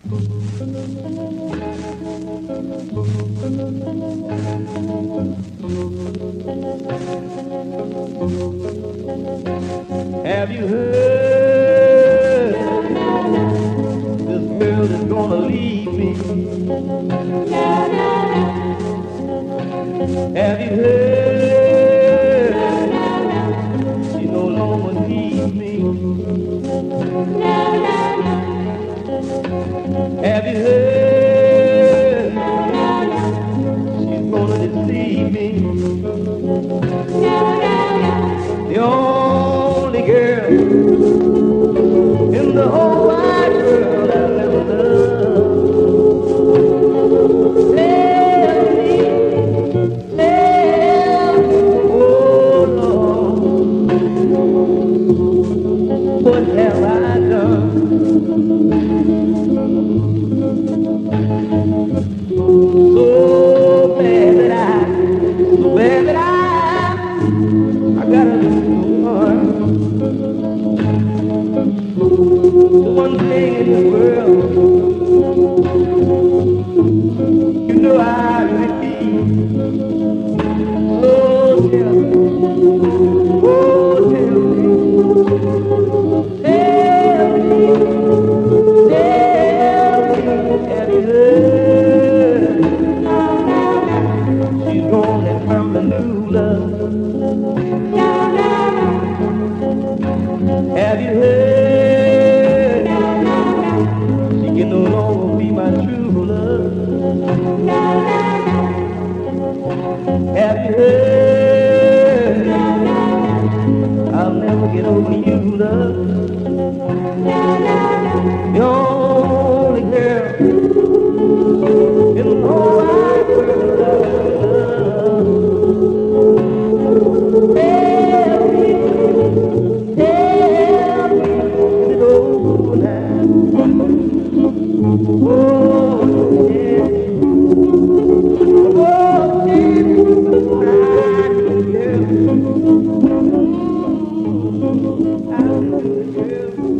Have you heard this girl is gonna leave me? Have you heard she no longer needs me? Have you heard she's gonna deceive me? The only girl in the whole wide world I've ever loved. Tell me, tell me, oh Lord, what have I done? So bad that I gotta lose one. One thing in the world, you know I repeat. Oh, tell me, oh, tell me, tell me, have you heard? She's gonna find a new love. Have you heard? She can no longer be my true love. Have you heard? I'll never get over you, love. The only girl in the whole wide world I love. Tell me, is it over now? Oh, yeah. Oh, yeah. I can do it, girl.